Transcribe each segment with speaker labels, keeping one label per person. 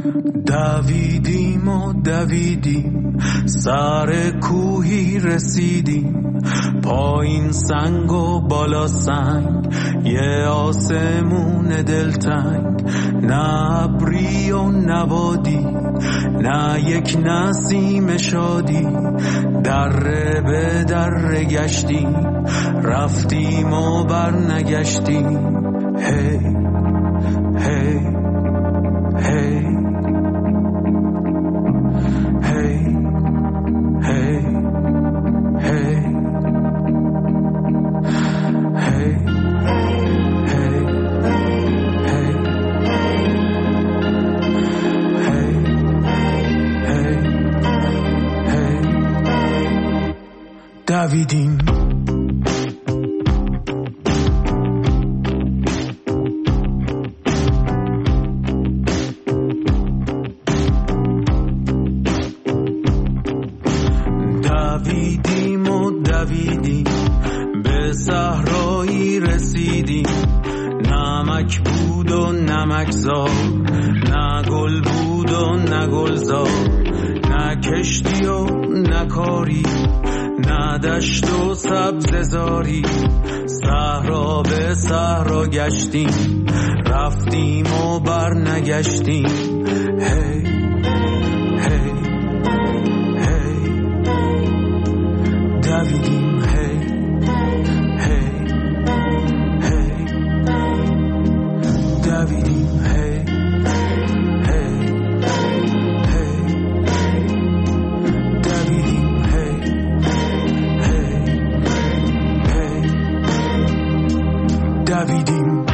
Speaker 1: دویدیم و دویدیم سر کوهی رسیدیم، پایین سنگ و بالا سنگ، یه آسمون دلتنگ، نه ابری و نبادی، نه یک نسیم شادی، دره به دره گشتیم، رفتیم و برنگشتیم. هی هی هی دویدیم. دویدیم و دویدیم به صحرایی رسیدیم، نمک بود و نمکزار، نه گل بود و نه گلزار، نه کشتی و نه کاری، نه دشت و سبززاری، صحرا به صحرا گشتیم، رفتیم و برنگشتیم. هی هی هی دویدیم. هی هی هی دویدیم. هی هی هی دویدیم. دویدیم.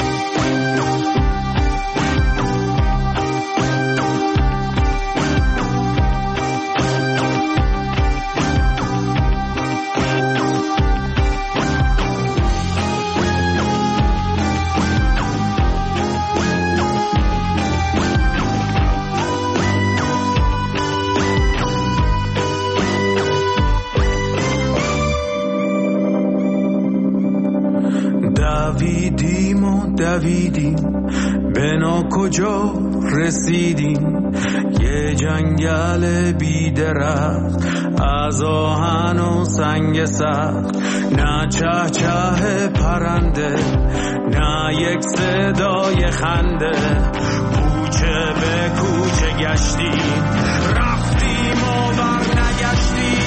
Speaker 1: دویدیم و دویدیم به کجا رسیدیم، یه جنگل بی درخت از آهن و سنگ سخت، نه چه چه پرنده، نه یک صدای خنده، کوچه به کوچه گشتیم، رفتیم و برنگشتیم.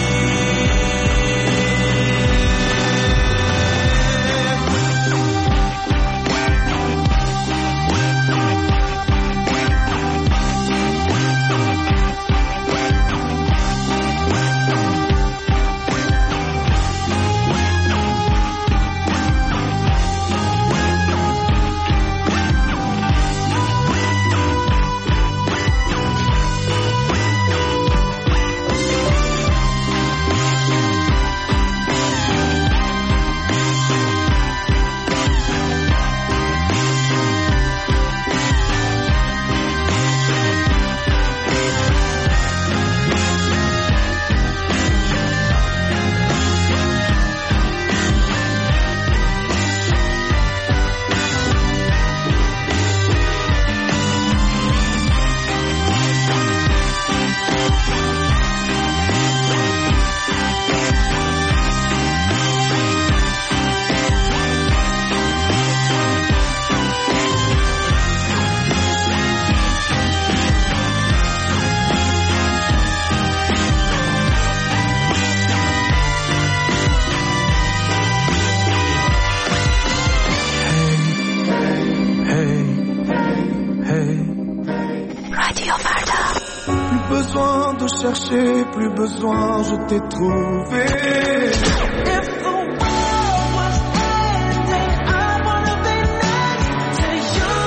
Speaker 2: Plus besoin, je t'ai trouvé. If the world was ending, I wanna be next to you.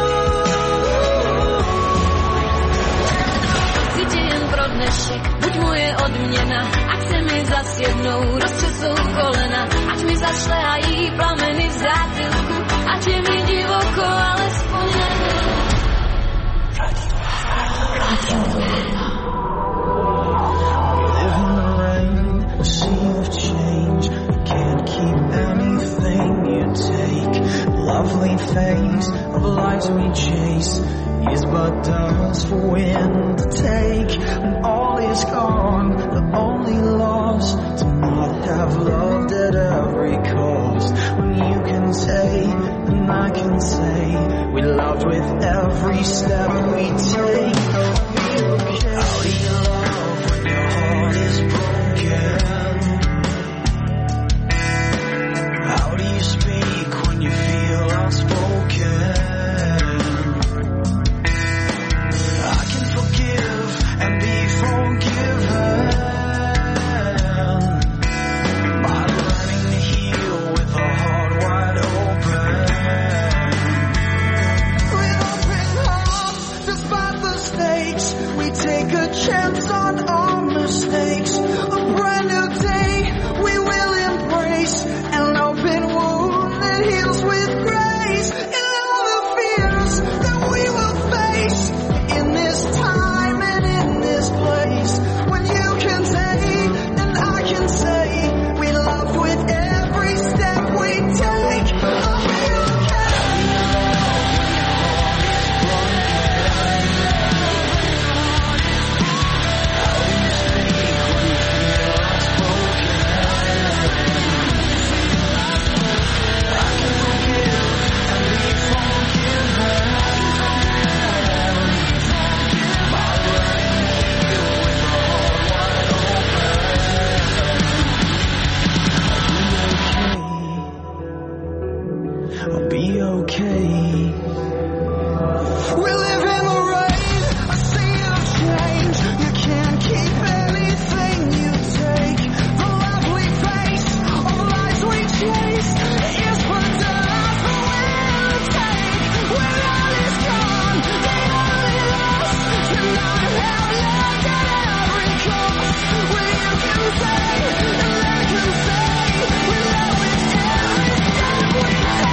Speaker 3: Chci jen pro dnešek, buď moje odměna, ať se mi zas jednou rozčesou kolena, ať mi zašlehají plameny v zátylku, ať je mi divoko alespoň jednou. Radio.
Speaker 2: A sea of change. anything you take. Lovely face of light we chase is but dust for wind to take. When all is gone, the only loss to not have loved at every cost. When you can say and I can say we loved with every step we take. How do you love when your heart is broken? How do you speak when you feel outspoken? I can forgive and be forgiven by learning to heal with a heart wide open. With open hearts, despite the stakes, we take a chance on our mistakes. A brand new day we will embrace, an open wound that heals with grace. And all the fears that we will face in this time and in this place. When you can say and I can say we love with every step we take. I'll be okay. I'll be okay. We live in the rain, a sea of change. You can't keep anything you take. The lovely face of lies we chase is for us the will take. When all is gone, the only loss to not have loved at every cost. When you can say and I can say we love with every step we take.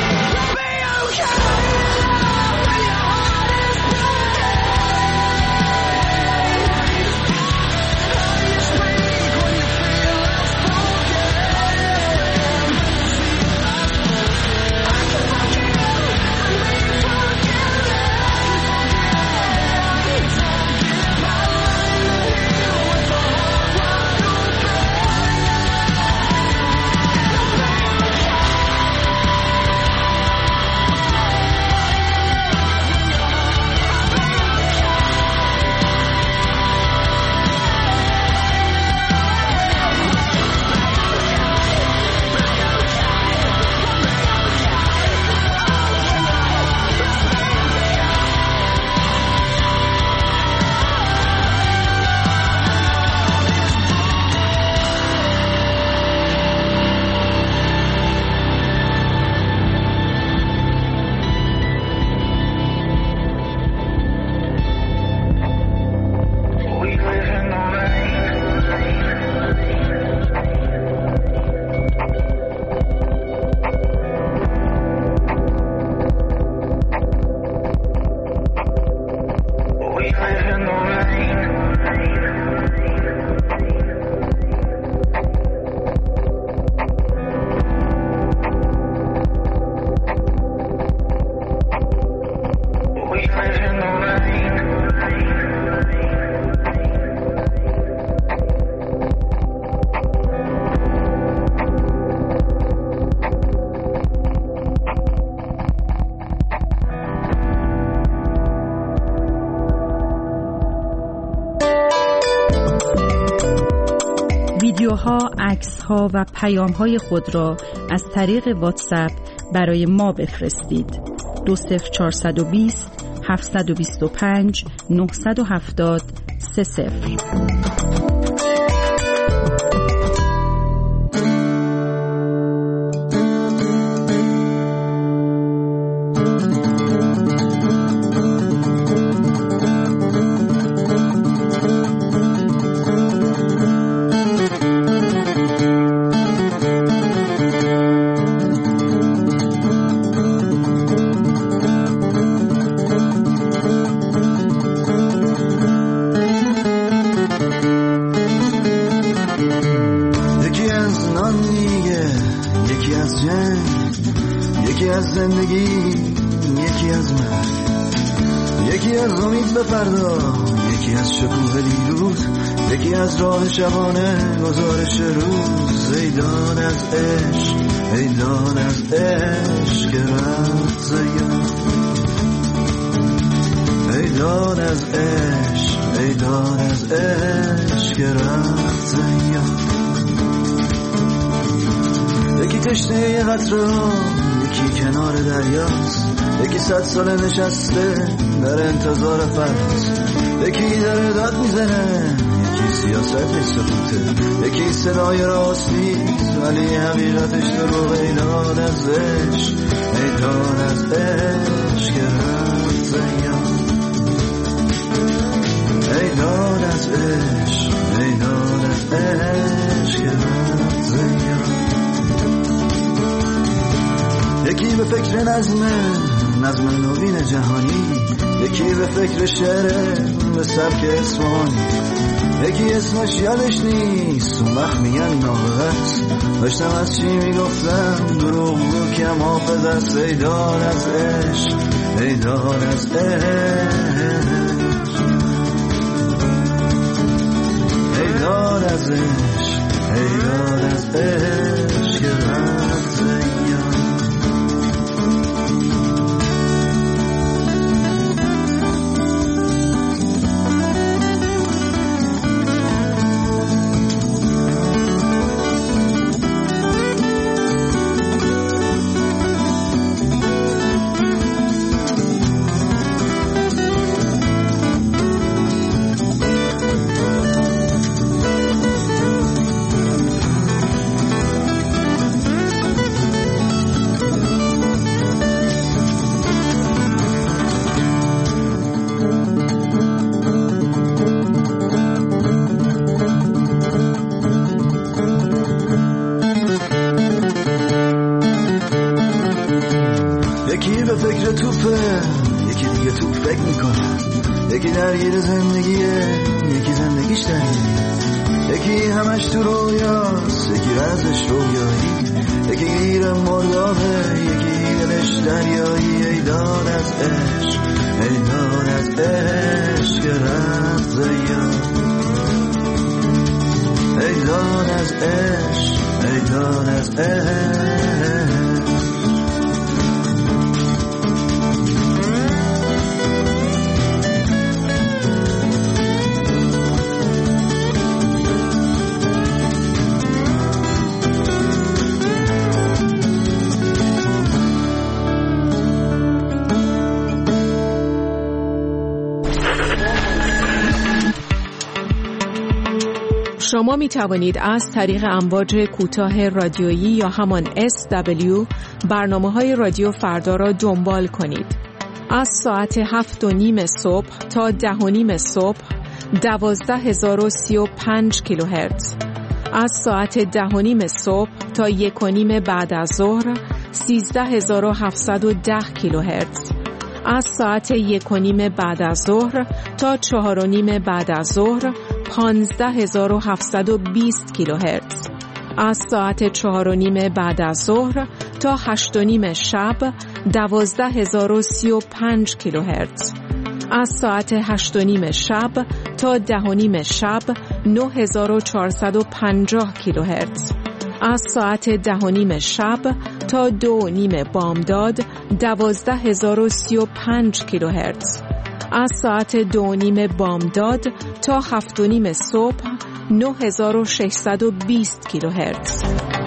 Speaker 4: ویدیوها، عکس‌ها و پیام‌های خود را از طریق واتساپ برای ما بفرستید. 20420 725 970 30.
Speaker 5: از جنگ، یکی از زندگی، یکی از مرگ، یکی از امید به فردا، یکی از شکوه دیروز، یکی از راه شبانه گزارش روز. ای داد از عشق، ای داد از عشق که رفت زیاد، ای داد از عشق، ای داد از عشق که رفت زیاد. یکی تشنه یه قطره ها، یکی کنار دریاست، یکی 100 سال نشسته در انتظار فرس، یکی داره داد میزنه، یکی سیاستش سکوته، یکی صدای راستی ولی حقیقتش دروغ. ای داد از عشق، ای داد از عشق که رفت زیاد، ای داد از عشق، ای داد از عشق که رفت زیاد. یکی به فکر نظم نوین جهانی، یکی به فکر شعر به سبک اصفهانی، یکی اسمش یادش نیست اون وقت میگن نابغه است. داشتم از چی میگفتم دروغ بود کم حافظ است. ای داد از عشق، ای داد از عشق، ای داد از عشق، ای داد از عشق که رفت زیاد. یکی درگیر زندگیه، یکی زندگیش درگیره، یکی همش تو رویاست، یکی رزش رویایی، یکی گیر مردابه، یکی دلش دریایی. ای داد از عشق، ای داد از عشق که رفت زیاد، ای داد از عشق، ای داد از عشق.
Speaker 6: شما می توانید از طریق امواج کوتاه رادیویی یا همان SW برنامه‌های رادیو فردا را دنبال کنید. از ساعت 7:30 صبح تا 10:30 صبح 12035 کیلوهرتز. از ساعت 10:30 صبح تا 1:30 بعد از ظهر 13710 کیلوهرتز. از ساعت 1:30 بعد از ظهر تا 4:30 بعد از ظهر 15720 کیلوهرتز. از ساعت 4:30 بعد از ظهر تا 8:30 شب 12035 کیلوهرتز. از ساعت 8:30 شب تا 10:30 شب 9450 کیلوهرتز. از ساعت 10:30 شب تا 2:30 بامداد 12035 کیلوهرتز. از ساعت 2:30 بامداد تا 7:30 صبح 9620 کیلوهرتز.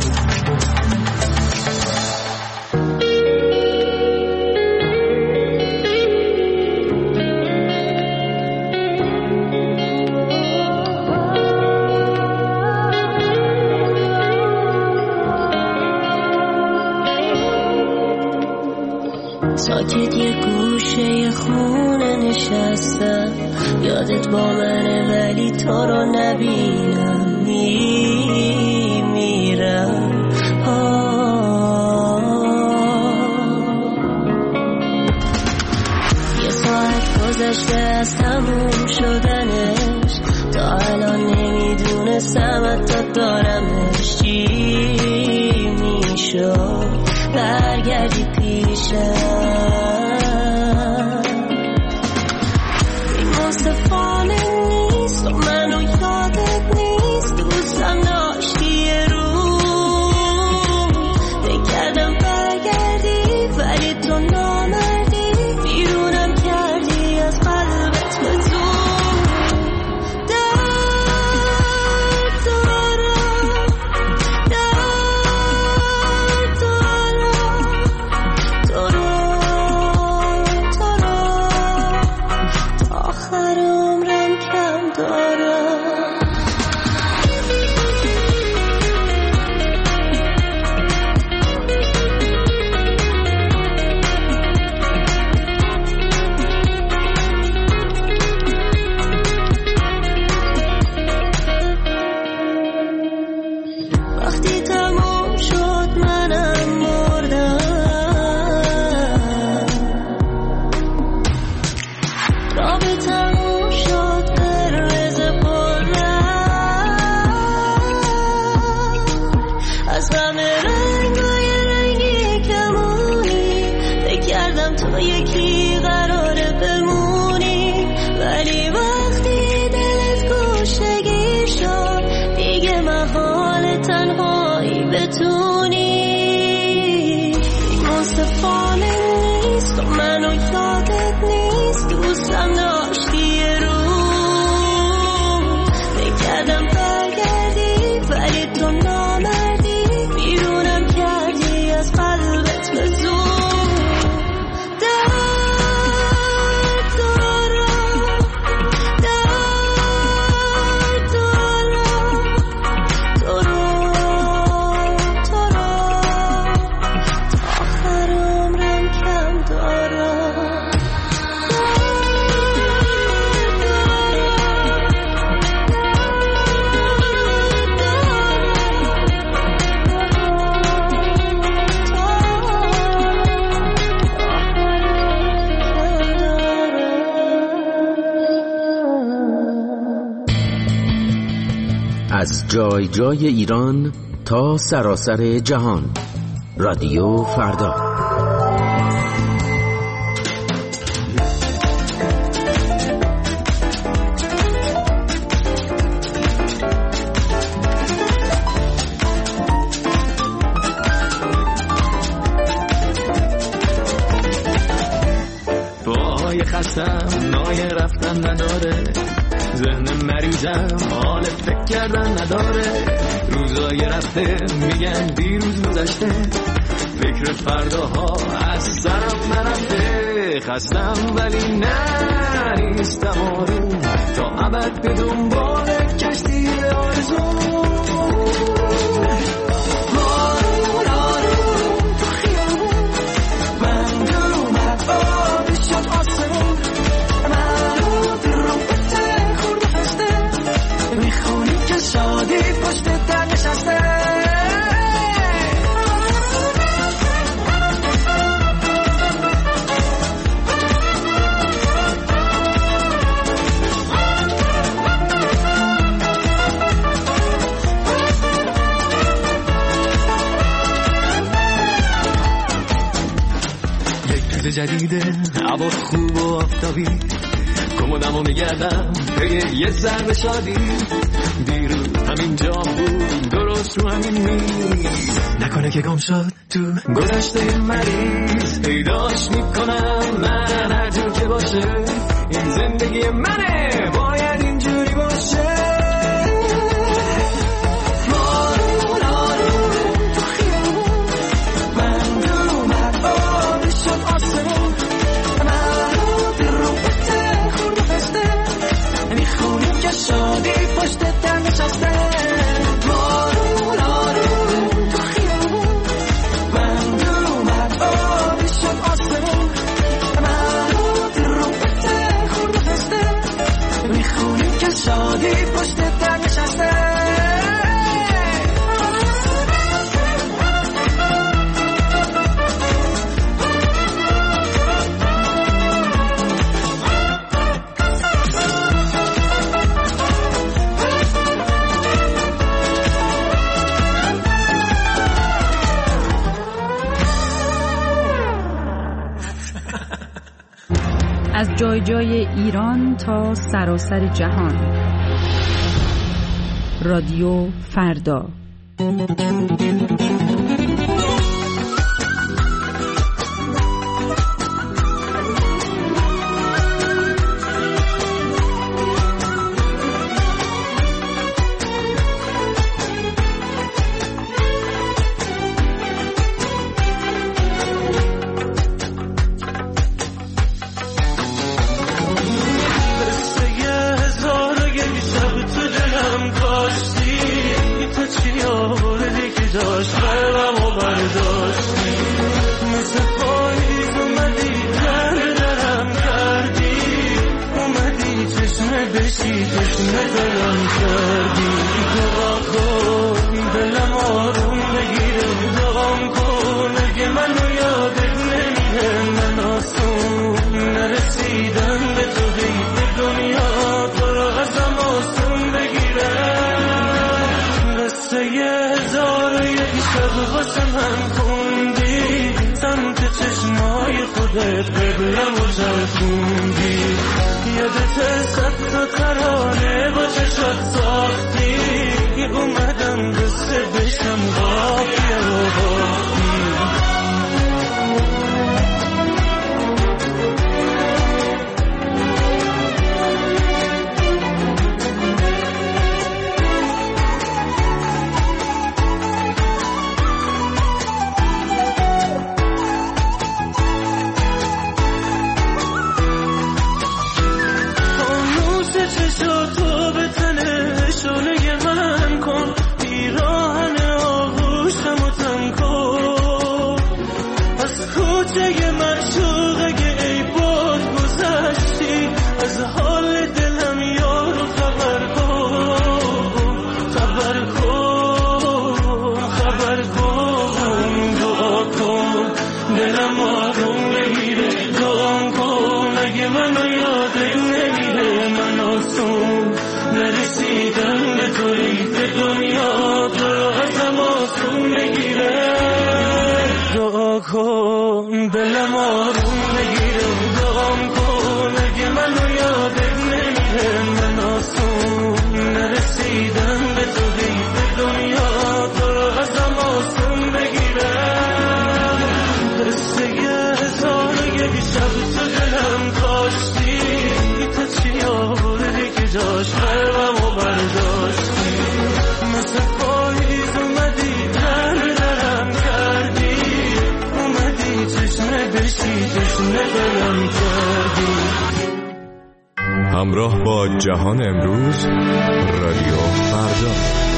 Speaker 7: ساکت یه گوشه خونه نشستم، یادت با منه ولی تو رو نبینم، میمیرم. یه ساعت گذشته از تموم شدنش، تا الان نمیدونستم حتی دارمش چی میشه. شو برگردی پیشم. این مصطفانه نیست و منو یادت نیست، دوستم داشتی یه روز بگردم برگردی ولی تو نامردی، بیرونم کردی از قلبت به زور.
Speaker 8: از جای جای ایران تا سراسر جهان، رادیو فردا.
Speaker 1: پاهای خستم نای رفتن نداره، ذهن مریضم حال فکر کردن نداره، روزای رفته میگن دیروز گذشته، فکر فرداها از سرم نرفته، خستم ولی نه نیستم آروم، تا ابد به دنبال کشتی آرزو. جدیده هوا خوب و آفتابی، کمدمو میگردم به یه ذره شادی، دیروز همینجا بود درست رو همین میز، نکنه که گم شد تو گذشته مریض، پیداش میکنم من هر جور که باشه، این زندگی منه باید اینجوری باشه. شادی پشت در نشسته، بارون آروم تو خیابون، من دل اومد آبی شد آسمون، من رو در رو بته خورد و خسته، میخونیم که شادی
Speaker 4: از جای جای ایران تا سراسر جهان. رادیو فردا.
Speaker 9: همراه با جهان امروز، رادیو فردا.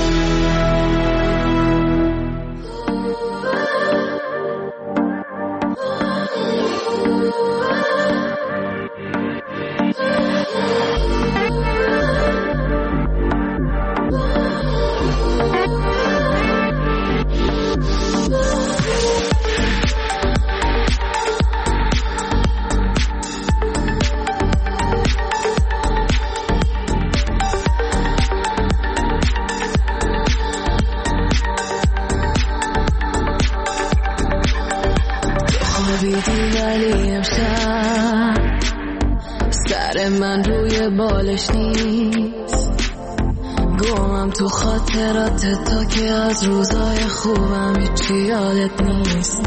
Speaker 3: من روی بالش نیست، گمم تو خاطرات تا که از روزای خوبم هیچی یادت نیست.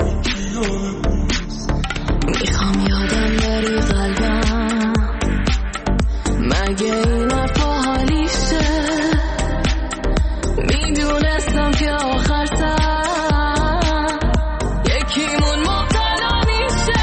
Speaker 3: میخوام یادم بری قلبم، مگه این حرفا حالیشه؟ میدونستم که آخر سر یکیمون مبتلا میشه.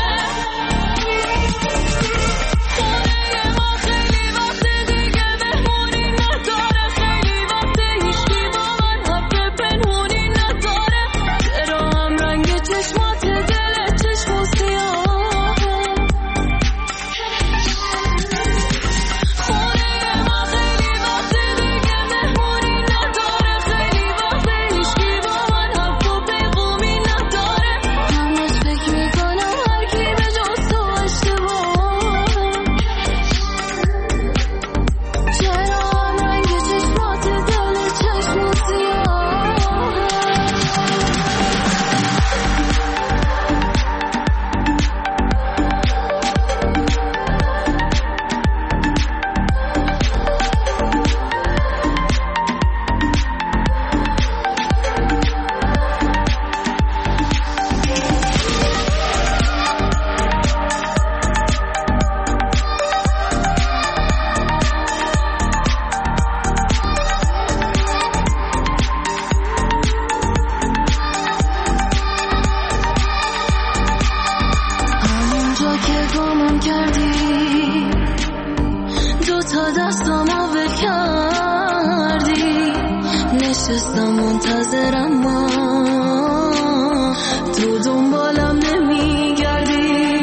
Speaker 7: تا دستامو ول کردی، نشستم منتظرم ما تو دنبالم نمیگردی.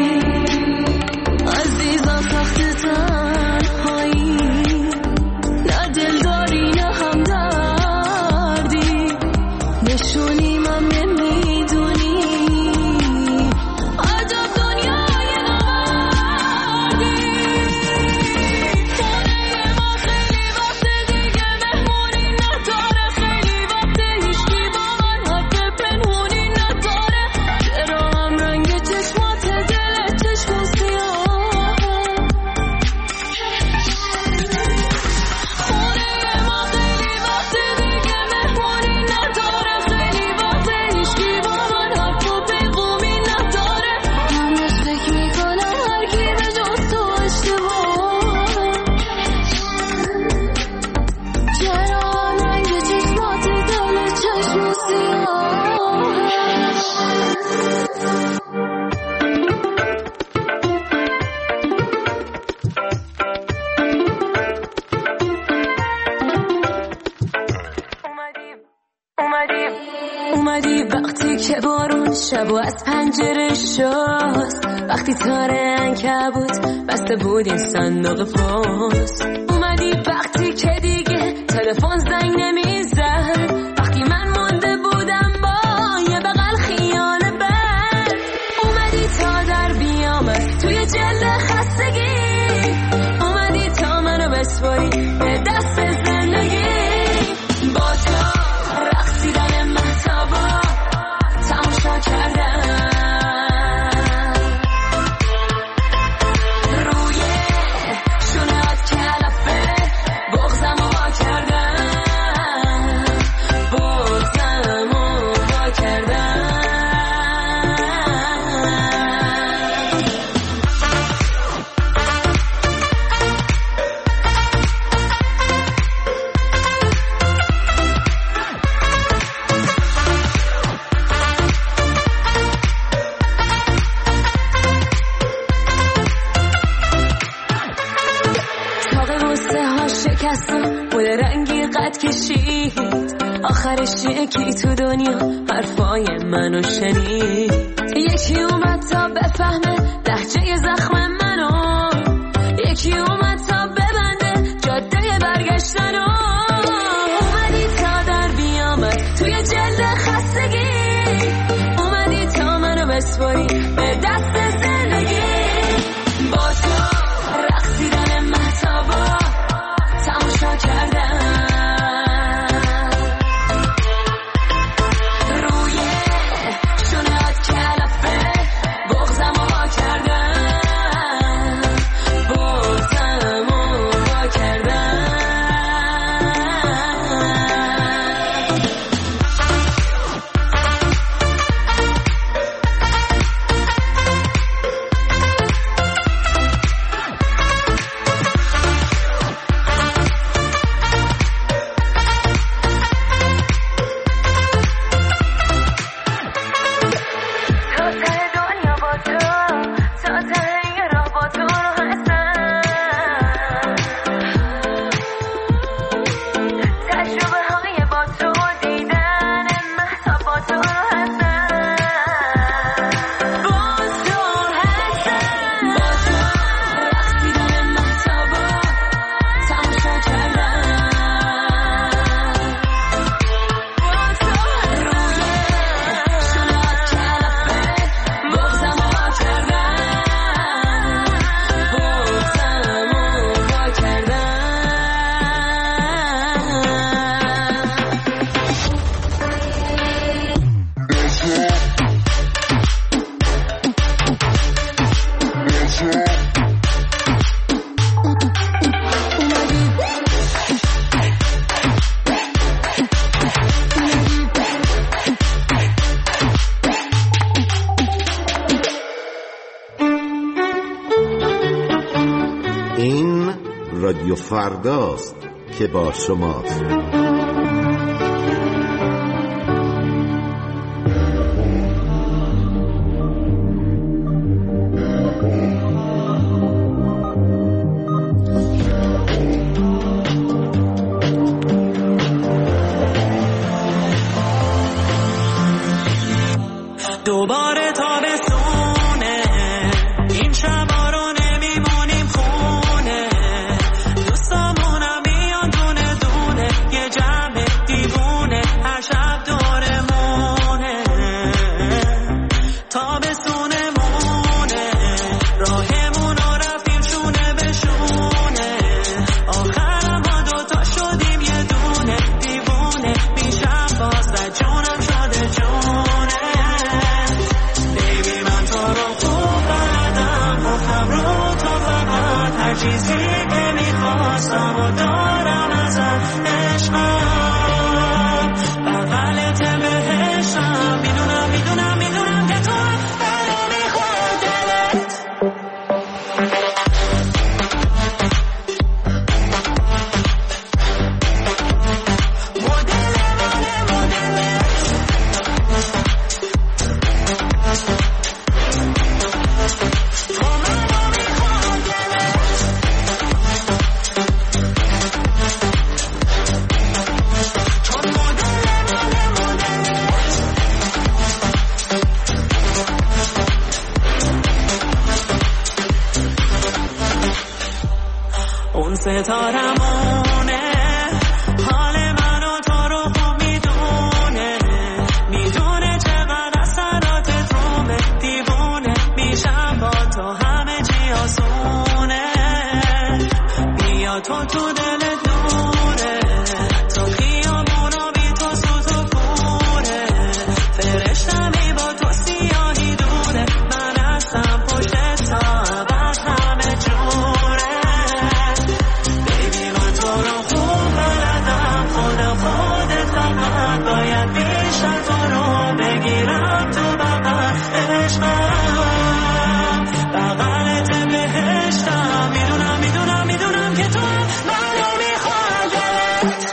Speaker 7: عزیزم سخت تنهایی، نه دل داری نه همدردی، نشونیم هم نمیدونی عجب دنیای نمردی. خونه ما خیلی وقت دیگه مهمونی نداره، خیلی وقت هیچکی با من حرف پنهونی نداره. چرا هم رنگ چشمات دلت چشم سیاهه؟ خونه ما خیلی وقت دیگه مهمونی نداره، خیلی وقت هیچکی با من حرف و پیغامی نداره. من بهش فکر میکنم هر کی به جز تو اشتباهه. چرا هم رنگ چشمات دلت چشم سیاهه؟ اومدی وقتی که بارون شب و از پنجره شست، وقتی تاره عنکبوت بسته بود این صندوق پست. اومدی وقتی که دیگه تلفن زنگ نمیزد، وقتی من مونده بودم با یه بغل خیال بد. اومدی تا در بیامد توی جلد خستگی، اومدی تا منو بسپاری به دست زندگی. با تو رقصیدن مهتابا تماشا کردم، روی شونه‌هات کلافه بغضم رو وا کردم، بغضم رو وا کردم. تاق غصه ها شکستم بود رنگی قد کشید، آخرش یکی تو دنیا حرفای منو شنید. یکی اومد تا بفهمه لهجه زخم منو، یکی اومد تا ببنده جاده برگشتنو. اومدی تا در بیامد توی جلد خستگی، اومدی تا منو بسپاری به دست زندگی. با تو رقصیدن مهتابا تماشا کردم، روی شونه‌هات کلافه بغضم رو وا کردم، بغضم رو وا کردم. تا ته دنیا با تو، تا ته این راه با تو رو هستم. تجربه های با تو، دیدن مهتاب با تو رو هستم. با تو هستم، با تو رقصیدن مهتابا تماشا کردم، با تو روی شونه‌هات کلافه بغضم رو وا کردم، بغضم رو وا کردم.
Speaker 10: این رادیو فرداست که با شماست.
Speaker 11: دوباره تابستونه، این شبا رو نمیمونیم خونه، دوستامونم میان دونه دونه، یه جمع دیوونه هر شب دورمونه. تابستونمونه، راهمون رو رفتیم شونه به شونه، آخرم ما دوتا شدیم یه دونه دیوونه، میشم باز و جونم شده جونه. بیبی من تو رو خوب بلدم، گفتم رو تو فقط هر چیزی که میخواستم و دارم ازت عشقم، بغلت بهشتم، میدونم میدونم میدونم که تو برا میخواد دلت. اون ستارمونه، حال من و تو رو خوب میدونه، میدونه چقدر اثراتت رومه، دیوونه میشم با تو همه چی آسونه. بیا تو تو دلت نوره، تو خیابونو بی تو سوت و کوره، فرشتمی با تو سیاهی دوره، من هستم پشت تا ابد همه جوره. خودت فقط باید بیشتر تو رو بگیرم تو بغل عشقم، بغلت بهشتم، میدونم میدونم میدونم که تو منو میخواد دلت.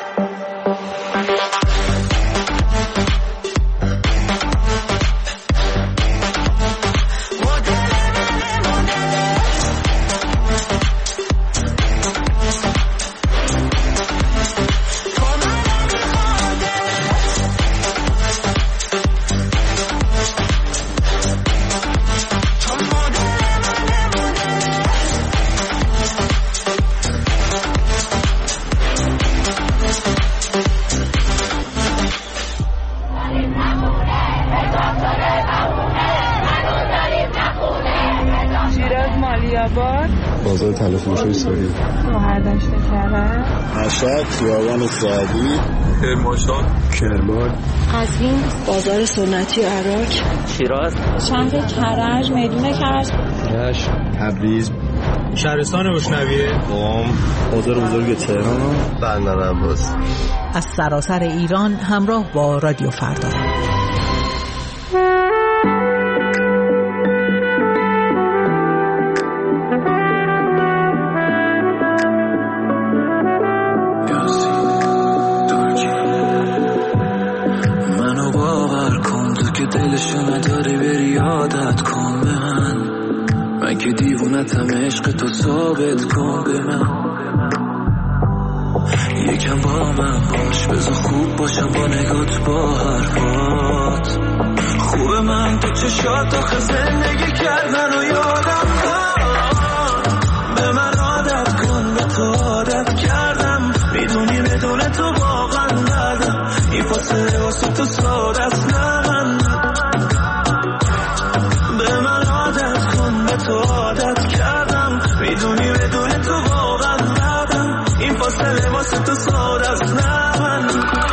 Speaker 12: بازار تلفروشی سوری،
Speaker 13: شهردشت کرد،
Speaker 12: مشهد، خیابان سعدی،
Speaker 9: کرمانشاه،
Speaker 12: کرمان،
Speaker 13: قزوین، بازار سنتی عراق،
Speaker 14: شیراز،
Speaker 13: شهر کرج، میدون کرج،
Speaker 12: رشت، تبریز،
Speaker 15: شهرستان روشنویه،
Speaker 12: قم، بازار بزرگ تهران، بندر عباس.
Speaker 16: از سراسر ایران همراه با رادیو فردا.
Speaker 1: دلشو نداری بری عادت کن به من که دیوونتم، عشق تو ثابت کن به من، یکم با من باش، بذار خوب باشم با نگات با حرفات، خوبه من تو چشات آخه زندگی کردن و یادم کن، به من عادت کن، به تو عادت کردم، میدونی بدون تو واقعا ندم، این فاصله واسه تو ساده است نه من، به من عادت کن، به تو عادت کردم، میدونی بدون تو واقعا ندم، این فاصله واسه تو ساده است نه من.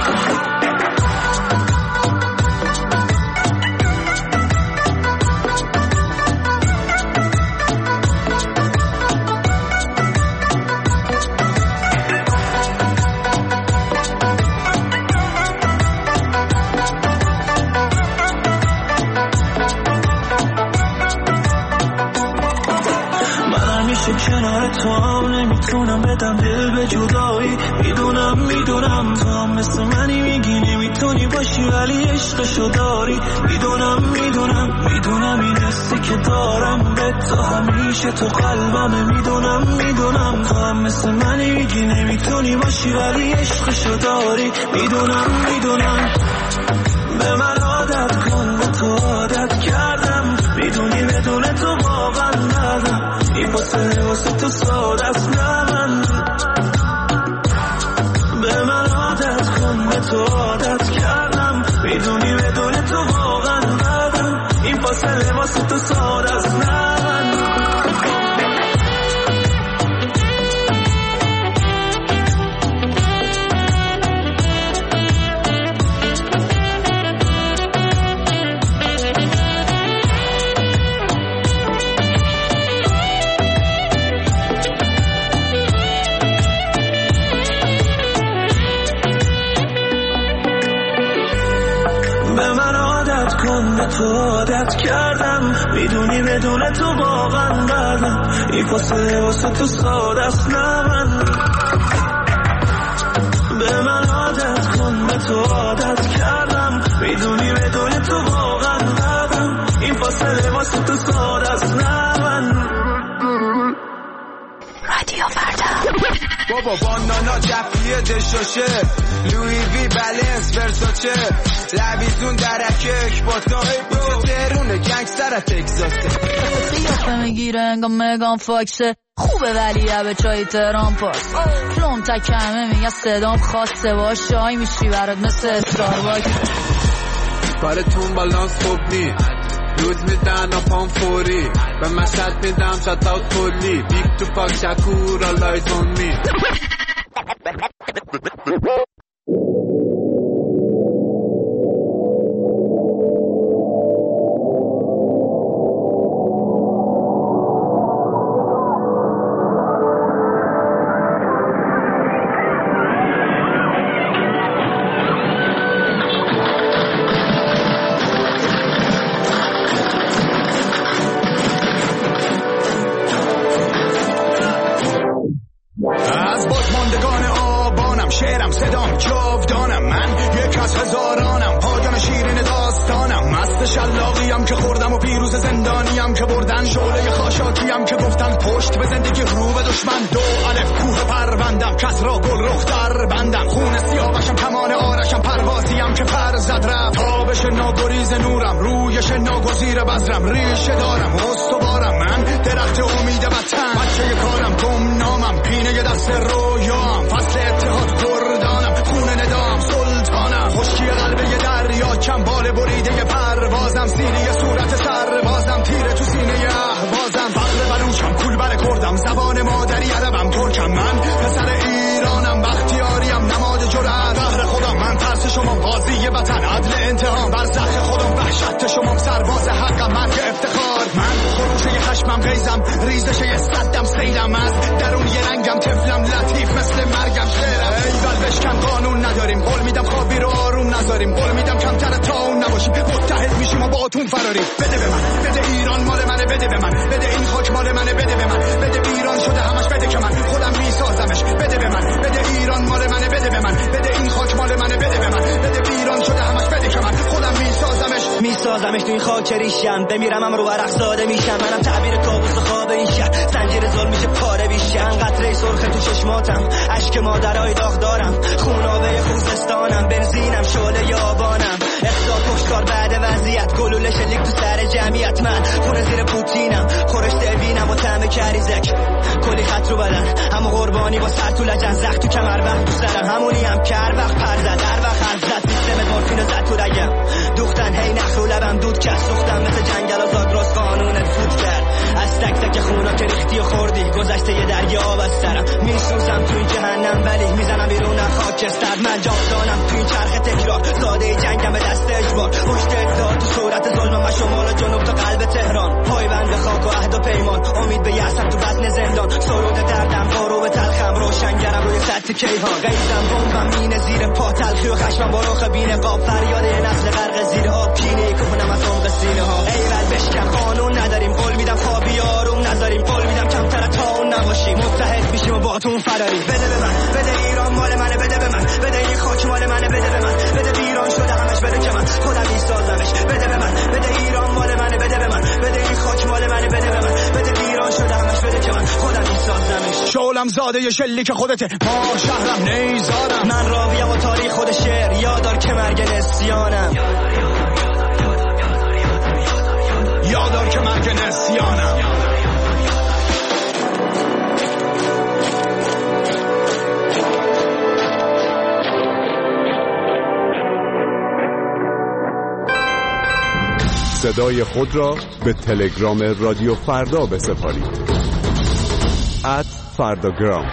Speaker 1: کنار تو هم نمیتونم بدم دل به جدایی، میدونم تو هم مثل منی، میگی نمیتونی باشی ولی عشقشو داری، میدونم این حسی که دارم به تو همیشه تو قلبمه، میدونم تو هم مثل منی، میگی نمیتونی باشی ولی عشقشو داری، میدونم به من عادت کن، به تو عادت
Speaker 11: واسه تو ساده است نه من به من عادت کن به تو عادت کردم میدونی بدون تو واقعا بدم این فاصله واسه تو ساده است نه من تو عادت کردم میدونی بدون تو واقعا بدم این فاصله واسه تو ساده است نه من به من عادت کن به تو عادت کردم میدونی بدون تو واقعا بدم این فاصله واسه تو ساده است نه من
Speaker 3: رادیو فردا
Speaker 14: بابا بانانا جفیه دشاشه لوی وی بلنس ورساچه لبیتون درکه اکباتا اینجا تهرونه گنگستر تگزاسه
Speaker 17: قیافه میگیره انگا مگان فاکسه خوبه ولی به چای تهران پاس کلون تکمه میگه صدام خواسته باش شای میشی برات مثل استارباکس
Speaker 14: کارتون بالانس خوب نی روز میدن پام فوری به مشهد میدم شتا کلی بیگ تو پاک شکور آلایز اون می
Speaker 18: شلاقیم که خوردم و پیروز زندانیم که بردن شعله خاشاکیم که گفتن پشت به زندگی رو به دشمن دو الف کوه پروندم کس را گل رخ در بندم خون سیاوشم کمان آرشم پروازیم که پر زد رفت تابش ناگریز نورم رویش ناگزیر بذرم ریشه دارم استوارم من درخت امید وطن بچه کارم گم نامم پینه دست رویام فصل اتحاد گردانم خون ندام سلطانم خشکی قلبه دریا کم بال بریده پروازم سینه صورت سربازم تیره تو سینه اهوازم فقر بلوچم کول بر کردم زبان مادری عربم ترکم من پسر ایرانم بختیاریم نماد جرأت قهر خودم من ترس شما قاضی وطن عدل انتقام برزخ خودم وحشت شما سرباز حقم مرگ افتخار من خروشه خشمم غیزم ریزش صدم سیلم از درون یه رنگم طفلم لطیف مثل مرگم شعرم ایول بشکن قانون نداریم قول میدم خوابی رو آروم نذاریم قول میدم کمتر تا اون نباشیم متحد میشیم و با اتون فراریم بده به من بده ایران مال منه بده به من بده این خاک مال منه بده به من بده ایران شده همش بده که من خودم میسازمش بده به من بده ایران مال منه بده به من بده این خاک مال منه بده به من بده ایران شده همش بده که من خودم میسازمش تو این خاک ریشم بمیرم هم رو ورق زاده میشم منم تعبیر کابوس خواب این شهر زنجیر ظلم میشه پاره بیشم قطره سرخ تو چشماتم اشک مادرای داغ دارم خونابه خوزستانم بنزینم شعله یابانم اخدا کشتار بعد وضعیت گلوله شلیک تو سر جمعیت من خونه زیر پوتینم خورش دوینم و طعم کریزک کلی خط رو بدن همو قربانی با سر تو لجن زخ تو کمر وقت تو سرم همونی هم که هر وقت پر زد هر وقت حرف زد سیستم مورفینو زد تو رگم دوختن هی نخ رو لبم دود کس سوختم مثل جنگل و زاگرس قانونت فوت کرد از تک تک خونا که ریختی و خوردی گذشته یه دریا آب از سرم میسوزم تو این جهنم ولی میزنم بیرون خاکستر من جاودانم تو این چرخ تکرار ساده جنگم به دست اجبار پشت اقدار تو صورت ظلمم و شمال و جنوب تا قلب تهران پایبند خاک و عهد و پیمان امید به یأسم تو بطن زندان سرود دردم بارو به تلخم روشنگرم روی سطح کیهان غیزم بمبم مینه زیر پا تلخی و خشمم با رخ بین قاب فریاد یه نسل غرق زیر آب کینه کهنم از عمق سینه ها ایول بشکن قانون نداریم قول میدم خوابی آروم نذاریم قول میدم کمتر تا اون نباشیم متحد میشیم و با تون فراری بده به من بده ایران مال منه بده به من بده این خاک مال منه بده به من بده ایران شده همش بده که من خودم میسازمش بده به من بده ایران مال منه بده به من بده این خاک مال منه بده به من بده ایران شده همش بده که من خودم میسازمش شعلم زاده شلیک خودته ما شهرم نیزارم من راویم و تاریخ خود شعر یادار که مرگ نسیانم یادار که مرگ نسیانم
Speaker 9: صدای خود را به تلگرام رادیو فردا بسپارید. @فرداگرام.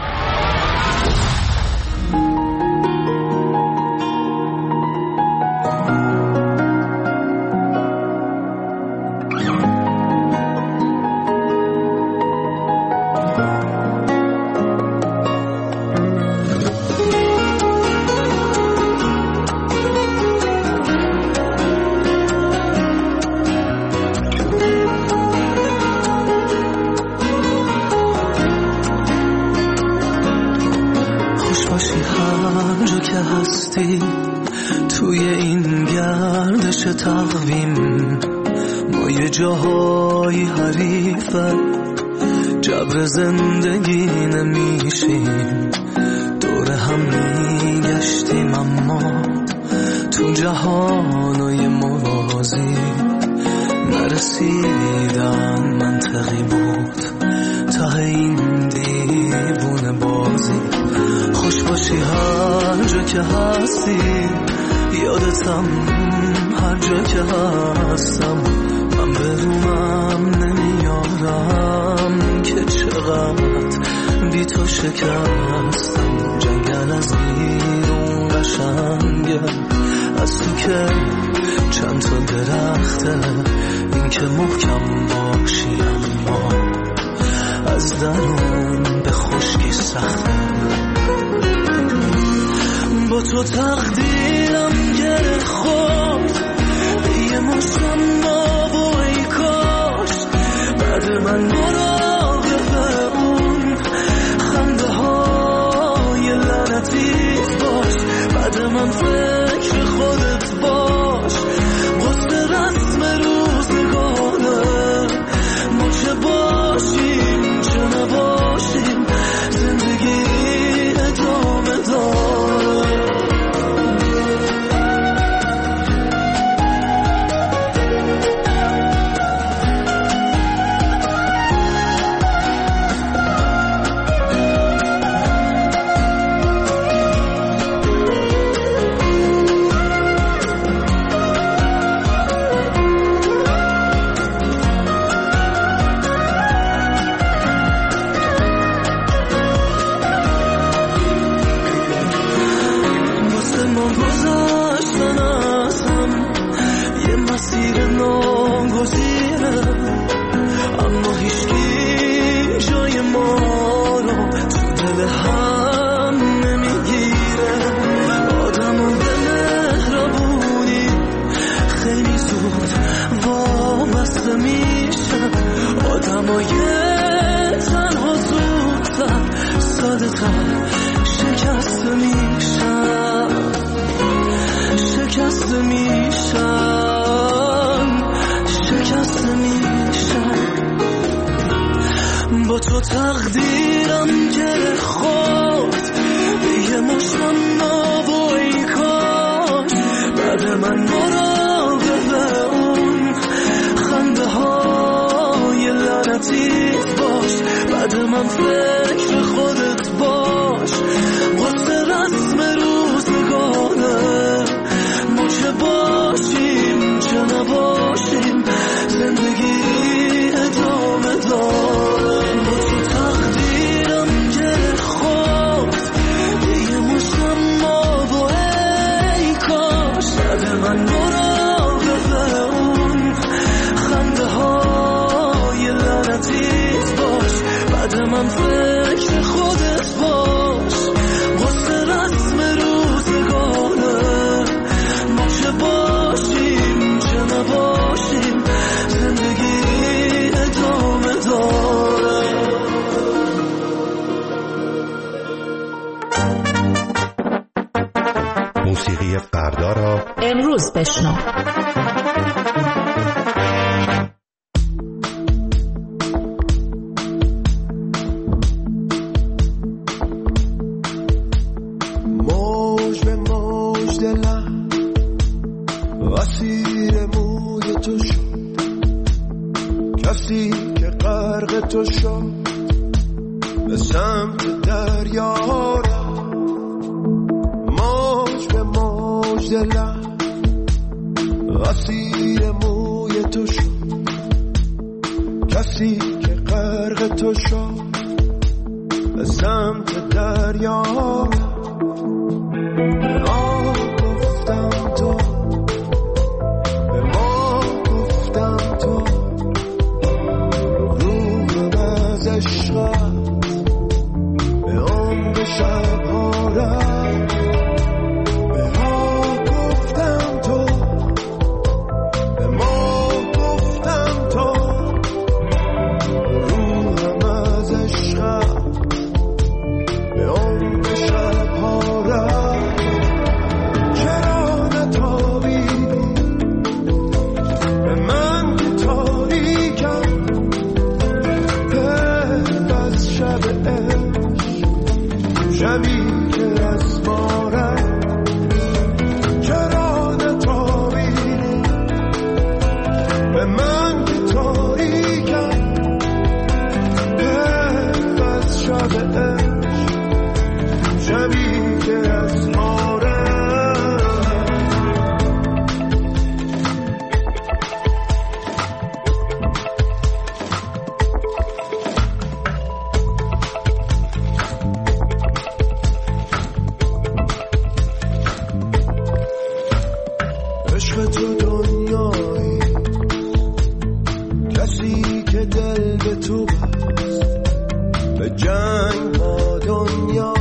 Speaker 2: توی این گردش تقویم ما یه جاهای حریفه، جبر زندگی نمیشیم، دور هم میگشتیم اما تو جهانای موازی نرسیدن منطقی بود ته این دیوونه بازی. خوش باشی هر جا که هستی، یادتم هر جا که هستم، من برومم نمیارم که چقدر بی تو شکستم. جنگل از بیرون قشنگه، از تو که چند تا درخته، این که محکم باشی اما از درون به خشکی سخته. با تو تقدیرم گره خورد، یه مشتم با ای کاش بعد من مراقب اون خنده های لعنتیت باش، بعد من فکر خودت باش، قصد رسم روزگاره، ما چه باشیم چه نباشیم، زندگی ادامه داره. با تو تقدیرم گره خورد، یه مشتم با ای کاش بعد من مراقب اون خنده های لعنتیت باش، بعد من فکر خودت باش، واسه رسم روزگاره، ما چه باشیم چه نباشیم، زندگی ادامه داره. با تو تقدیرم گره خورد، یه مشتم با ای کاش بعد من مراقب اون خنده های لعنتیت باش، بعد من فکر خودت باش، واسه رسم روزگاره، ما چه باشیم چه نباشیم، زندگی ادامه داره.
Speaker 10: موسیقی فردا را
Speaker 16: امروز بشنو.
Speaker 2: موج به موج دلم اسیر موی تو شد، کسی که غرق تو شد به سمت دریا رفت. موج به موج دلم اسیر موی غرق تو شد، کسی که غرق تو شد به سمت دریا. به ما گفتم تو، به ما گفتم تو، روحم از عشقت به عمق شبها رفت. به ما گفتم تو، به ما گفتم تو، روحم از عشقت به عمق شبها رفت. چرا نتابیدی به من که تاریکم، حیف از شب عشق، شبی که از ما رفت. چرا نتابیدی به من که تاریکم، حیف از شب عشق، شبی که از ما رفت. عشق تو دنیایی، کسی که دل به تو بست، به جنگ ها دنیا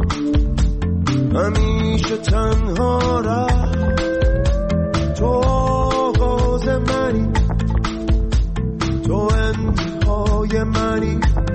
Speaker 2: همیشه تنها رفت. تو آغاز منی، تو انتهای منی،